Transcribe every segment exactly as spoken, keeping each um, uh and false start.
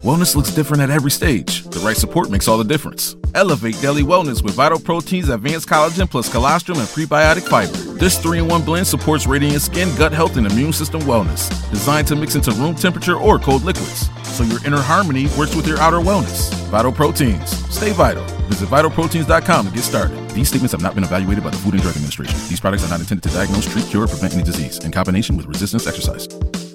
Wellness looks different at every stage. The right support makes all the difference. Elevate daily wellness with Vital Proteins, Advanced Collagen plus Colostrum and Prebiotic Fiber. This three in one blend supports radiant skin, gut health, and immune system wellness. Designed to mix into room temperature or cold liquids, so your inner harmony works with your outer wellness. Vital Proteins. Stay vital. Visit vital proteins dot com to get started. These statements have not been evaluated by the Food and Drug Administration. These products are not intended to diagnose, treat, cure, or prevent any disease in combination with resistance exercise.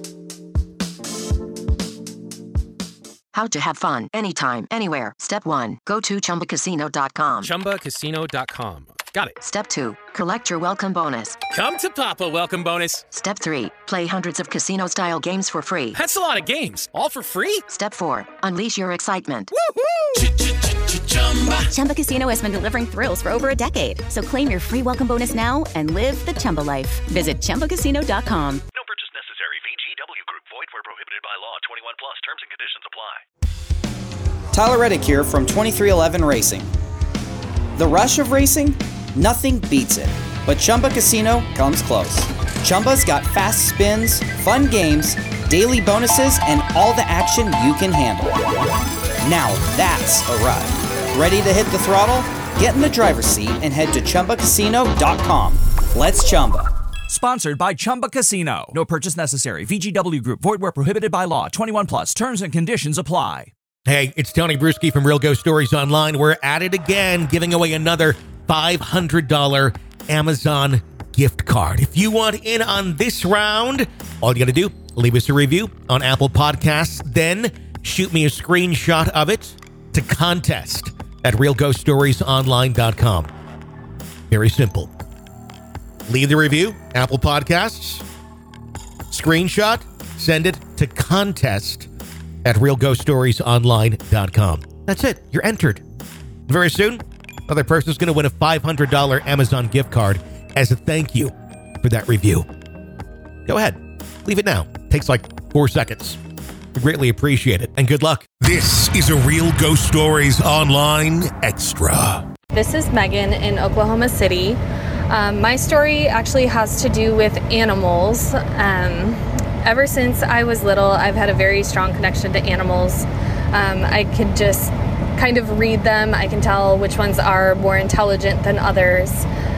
How to have fun anytime, anywhere. Step one, go to chumba casino dot com. chumba casino dot com. Got it. Step two, collect your welcome bonus. Come to Papa welcome bonus. Step three, play hundreds of casino-style games for free. That's a lot of games. All for free? Step four, unleash your excitement. Woohoo! Chumba Casino has been delivering thrills for over a decade. So claim your free welcome bonus now and live the Chumba life. Visit chumba casino dot com. No purchase necessary. V G W Group. Void where prohibited by law. twenty-one plus. Terms and conditions apply. Tyler Reddick here from twenty-three eleven Racing. The rush of racing? Nothing beats it. But Chumba Casino comes close. Chumba's got fast spins, fun games, daily bonuses, and all the action you can handle. Now that's a ride. Ready to hit the throttle? Get in the driver's seat and head to chumba casino dot com. Let's Chumba. Sponsored by Chumba Casino. No purchase necessary. V G W Group. Void where prohibited by law. twenty-one plus. Terms and conditions apply. Hey, it's Tony Bruschi from Real Ghost Stories Online. We're at it again, giving away another five hundred dollars Amazon gift card. If you want in on this round, all you got to do, leave us a review on Apple Podcasts, then shoot me a screenshot of it to contest at real ghost stories online dot com. Very simple. Leave the review, Apple Podcasts, screenshot, send it to contest at real ghost stories online dot com. That's it. You're entered. Very soon, another person's going to win a five hundred dollars Amazon gift card as a thank you for that review. Go ahead. Leave it now. Takes like four seconds. We greatly appreciate it, and good luck. This is a Real Ghost Stories Online Extra. This is Megan in Oklahoma City. Um, my story actually has to do with animals. Um, ever since I was little, I've had a very strong connection to animals. Um, I could just kind of read them. I can tell which ones are more intelligent than others.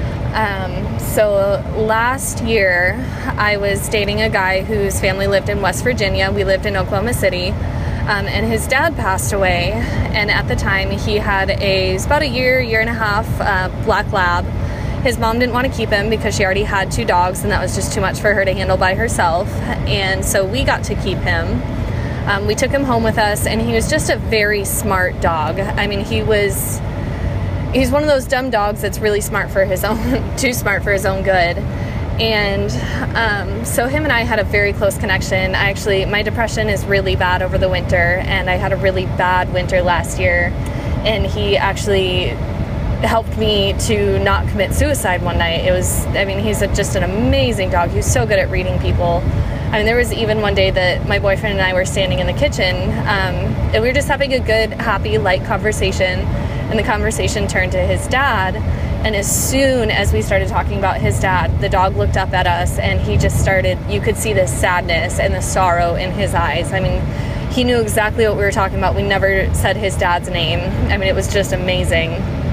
Um, so last year, I was dating a guy whose family lived in West Virginia. We lived in Oklahoma City, um, and his dad passed away. And at the time, he had a, it was about a year, year and a half, uh, black lab. His mom didn't want to keep him because she already had two dogs, and that was just too much for her to handle by herself. And so we got to keep him. Um, we took him home with us, and he was just a very smart dog. I mean, he was... He's one of those dumb dogs that's really smart for his own, too smart for his own good. And um, so him and I had a very close connection. I actually, my depression is really bad over the winter, and I had a really bad winter last year. And he actually helped me to not commit suicide one night. It was, I mean, he's a, just an amazing dog. He's so good at reading people. I mean, there was even one day that my boyfriend and I were standing in the kitchen, um, and we were just having a good, happy, light conversation. And the conversation turned to his dad. And as soon as we started talking about his dad, the dog looked up at us, and he just started, you could see the sadness and the sorrow in his eyes. I mean, he knew exactly what we were talking about. We never said his dad's name. I mean, it was just amazing.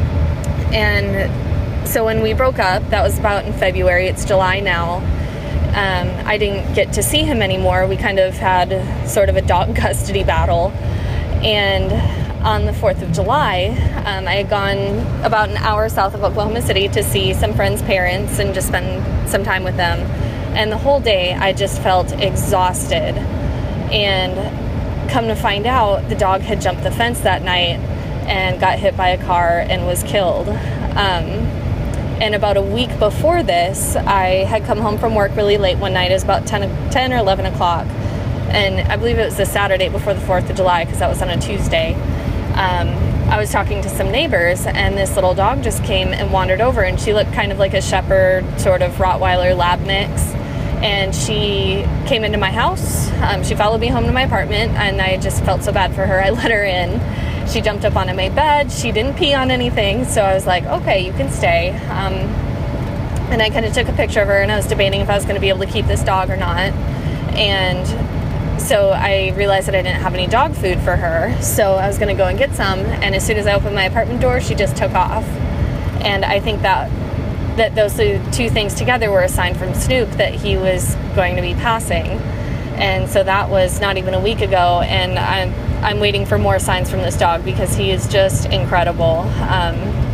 And so when we broke up, that was about in February. It's July now. Um, I didn't get to see him anymore. We kind of had sort of a dog custody battle. And on the fourth of July, um, I had gone about an hour south of Oklahoma City to see some friends' parents and just spend some time with them. And the whole day, I just felt exhausted. And come to find out, the dog had jumped the fence that night and got hit by a car and was killed. Um, and about a week before this, I had come home from work really late one night. It was about ten or eleven o'clock. And I believe it was the Saturday before the fourth of July, because that was on a Tuesday. Um, I was talking to some neighbors, and this little dog just came and wandered over, and she looked kind of like a shepherd, sort of Rottweiler lab mix. And she came into my house. Um, she followed me home to my apartment, and I just felt so bad for her. I let her in. She jumped up onto my bed. She didn't pee on anything, so I was like, okay, you can stay. Um, and I kind of took a picture of her, and I was debating if I was going to be able to keep this dog or not. And So I realized that I didn't have any dog food for her. So I was going to go and get some. And as soon as I opened my apartment door, she just took off. And I think that that those two things together were a sign from Snoop that he was going to be passing. And so that was not even a week ago. And I'm, I'm waiting for more signs from this dog because he is just incredible. Um,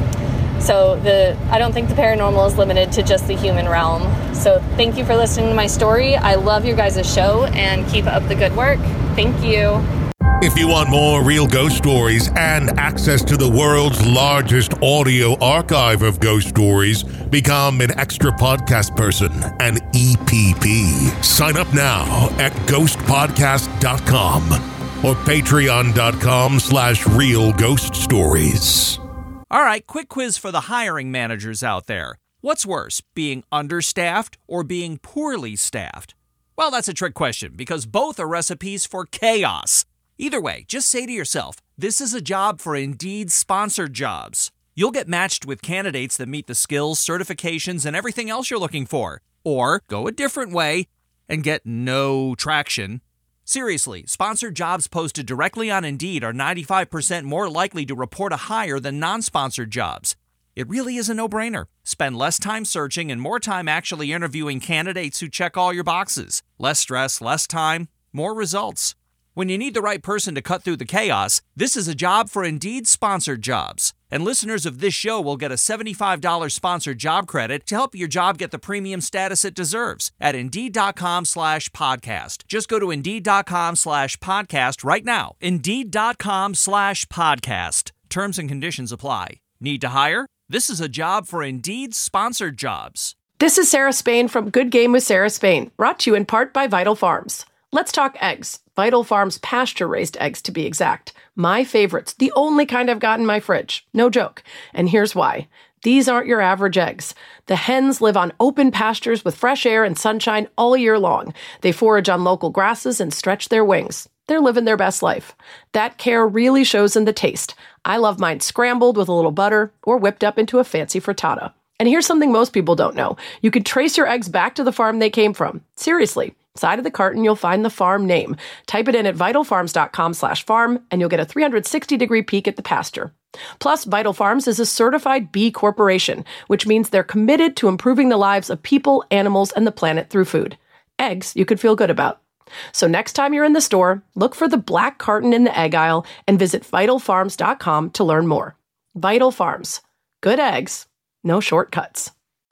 So the I don't think the paranormal is limited to just the human realm. So thank you for listening to my story. I love your guys' show and keep up the good work. Thank you. If you want more real ghost stories and access to the world's largest audio archive of ghost stories, become an extra podcast person, an E P P. Sign up now at ghost podcast dot com or patreon.com slash real ghost stories. All right, quick quiz for the hiring managers out there. What's worse, being understaffed or being poorly staffed? Well, that's a trick question because both are recipes for chaos. Either way, just say to yourself, this is a job for Indeed sponsored jobs. You'll get matched with candidates that meet the skills, certifications, and everything else you're looking for. Or go a different way and get no traction. Seriously, sponsored jobs posted directly on Indeed are ninety-five percent more likely to report a hire than non-sponsored jobs. It really is a no-brainer. Spend less time searching and more time actually interviewing candidates who check all your boxes. Less stress, less time, more results. When you need the right person to cut through the chaos, this is a job for Indeed sponsored jobs. And listeners of this show will get a seventy-five dollars sponsored job credit to help your job get the premium status it deserves at Indeed.com slash podcast. Just go to Indeed.com slash podcast right now. Indeed.com slash podcast. Terms and conditions apply. Need to hire? This is a job for Indeed sponsored jobs. This is Sarah Spain from Good Game with Sarah Spain, brought to you in part by Vital Farms. Let's talk eggs. Vital Farms pasture-raised eggs, to be exact. My favorites, the only kind I've got in my fridge. No joke. And here's why. These aren't your average eggs. The hens live on open pastures with fresh air and sunshine all year long. They forage on local grasses and stretch their wings. They're living their best life. That care really shows in the taste. I love mine scrambled with a little butter or whipped up into a fancy frittata. And here's something most people don't know. You can trace your eggs back to the farm they came from. Seriously. Side of the carton, you'll find the farm name. Type it in at vitalfarms.com slash farm, and you'll get a three hundred sixty degree peek at the pasture. Plus, Vital Farms is a certified B Corporation, which means they're committed to improving the lives of people, animals, and the planet through food. Eggs you could feel good about. So next time you're in the store, look for the black carton in the egg aisle and visit vital farms dot com to learn more. Vital Farms. Good eggs. No shortcuts.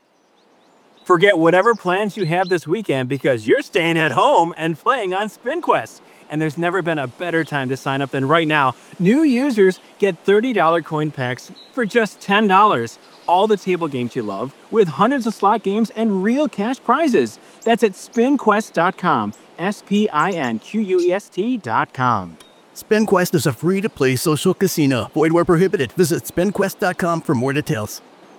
Forget whatever plans you have this weekend because you're staying at home and playing on SpinQuest. And there's never been a better time to sign up than right now. New users get thirty dollars coin packs for just ten dollars. All the table games you love with hundreds of slot games and real cash prizes. That's at spin quest dot com. S P I N Q U E S T dot com. SpinQuest is a free-to-play social casino. Void where prohibited. Visit spin quest dot com for more details.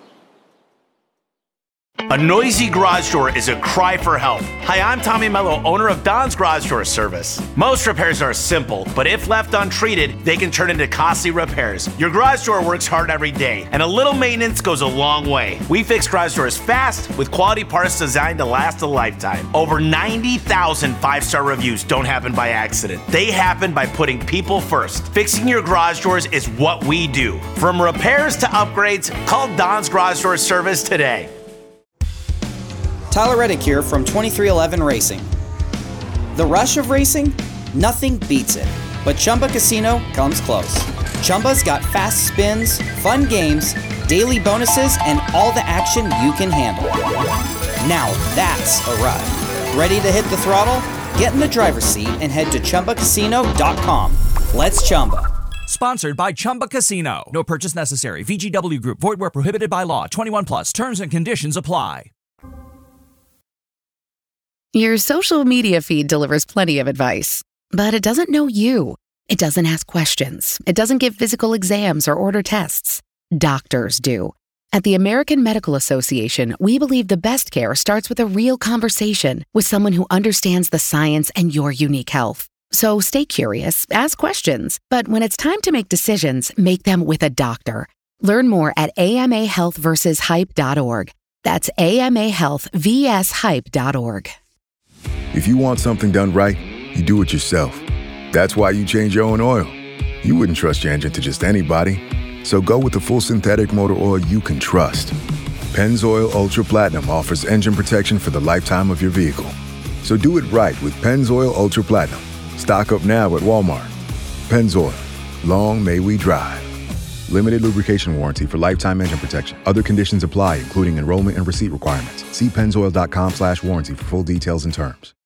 A noisy garage door is a cry for help. Hi, I'm Tommy Mello, owner of Don's Garage Door Service. Most repairs are simple, but if left untreated, they can turn into costly repairs. Your garage door works hard every day, and a little maintenance goes a long way. We fix garage doors fast with quality parts designed to last a lifetime. Over ninety thousand five-star reviews don't happen by accident. They happen by putting people first. Fixing your garage doors is what we do. From repairs to upgrades, call Don's Garage Door Service today. Tyler Reddick here from twenty-three eleven Racing. The rush of racing? Nothing beats it. But Chumba Casino comes close. Chumba's got fast spins, fun games, daily bonuses, and all the action you can handle. Now that's a ride. Ready to hit the throttle? Get in the driver's seat and head to chumba casino dot com. Let's Chumba. Sponsored by Chumba Casino. No purchase necessary. V G W Group. Void where prohibited by law. twenty-one plus. Terms and conditions apply. Your social media feed delivers plenty of advice, but it doesn't know you. It doesn't ask questions. It doesn't give physical exams or order tests. Doctors do. At the American Medical Association, we believe the best care starts with a real conversation with someone who understands the science and your unique health. So stay curious, ask questions, but when it's time to make decisions, make them with a doctor. Learn more at A M A health versus hype dot org. That's A M A health versus hype dot org. If you want something done right, you do it yourself. That's why you change your own oil. You wouldn't trust your engine to just anybody. So go with the full synthetic motor oil you can trust. Pennzoil Ultra Platinum offers engine protection for the lifetime of your vehicle. So do it right with Pennzoil Ultra Platinum. Stock up now at Walmart. Pennzoil. Long may we drive. Limited lubrication warranty for lifetime engine protection. Other conditions apply, including enrollment and receipt requirements. See pennzoil dot com slash warranty for full details and terms.